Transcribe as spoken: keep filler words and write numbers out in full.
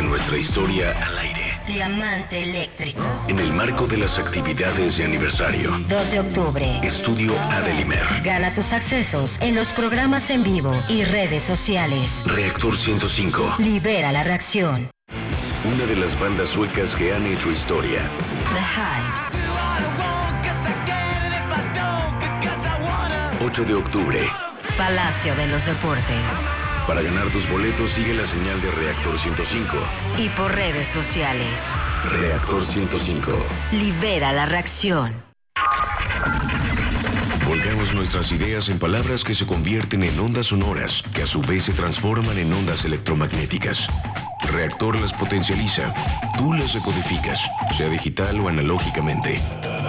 de nuestra historia al aire. Diamante Eléctrico. En el marco de las actividades de aniversario. dos de octubre. Estudio Adelimer. Gana tus accesos en los programas en vivo y redes sociales. Reactor ciento cinco. Libera la reacción. Una de las bandas suecas que han hecho historia. The Hives. ocho de octubre. Palacio de los Deportes. Para ganar tus boletos sigue la señal de Reactor ciento cinco. Y por redes sociales. Reactor ciento cinco. Libera la reacción. Volcamos nuestras ideas en palabras que se convierten en ondas sonoras, que a su vez se transforman en ondas electromagnéticas. Reactor las potencializa. Tú las decodificas, sea digital o analógicamente.